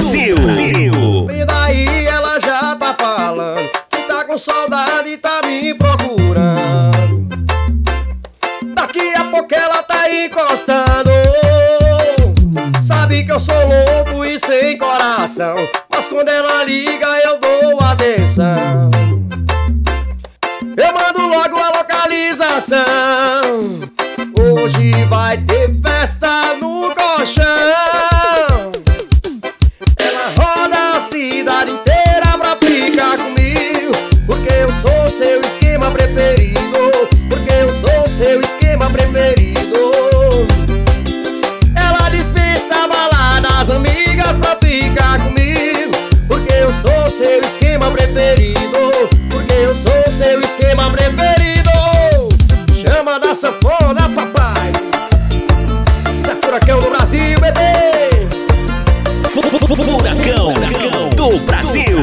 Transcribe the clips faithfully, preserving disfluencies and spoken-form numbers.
Brasil. E daí ela já tá falando que tá com saudade e tá me procurando. Daqui a pouco ela tá encostando. Sabe que eu sou louco e sem coração, mas quando ela liga eu dou atenção. Eu mando logo a localização. Hoje vai ter festa no colchão. Ela roda a cidade inteira pra ficar comigo, porque eu sou seu esquema preferido. Porque eu sou seu esquema preferido. Ela dispensa baladas, amigas pra ficar comigo, porque eu sou seu esquema preferido. Porque eu sou seu esquema preferido. Chama da sanfona, papai. Isso é furacão do Brasil, bebê. Furacão do Brasil.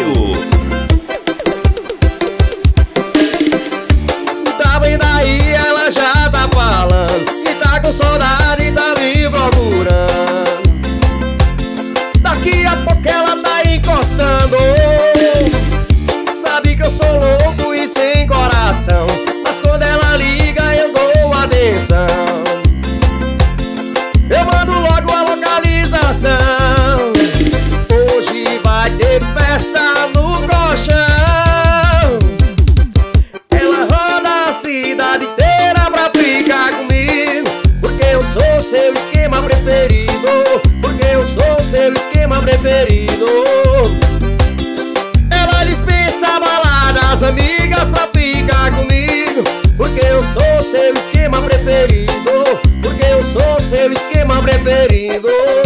Tá vendo aí, ela já tá falando que tá com saudade e tá me procurando. Daqui a pouco ela tá encostando. Sabe que eu sou louco e sem coração, mas quando ela liga eu dou atenção. Eu mando logo a localização. Hoje vai ter festa no colchão. Ela roda a cidade inteira pra ficar comigo, porque eu sou seu esquema preferido. Porque eu sou seu esquema preferido. Ela dispensa baladas, amigas pra ficar comigo, porque eu sou seu esquema preferido. Porque eu sou seu esquema preferido.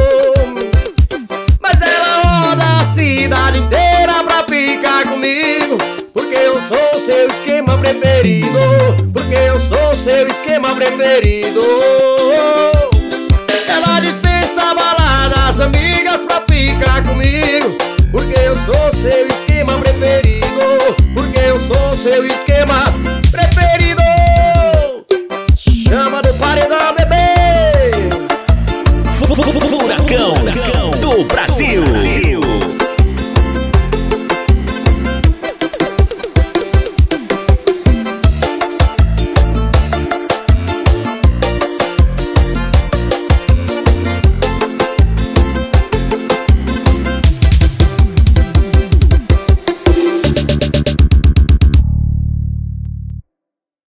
Mas ela roda a cidade inteira pra ficar comigo, porque eu sou seu esquema preferido. Porque eu sou seu esquema preferido. Ela dispensa baladas, amigas pra ficar comigo, porque eu sou seu esquema preferido. Porque eu sou seu esquema preferido. Chama do paredão, bebê. Furacão do Brasil.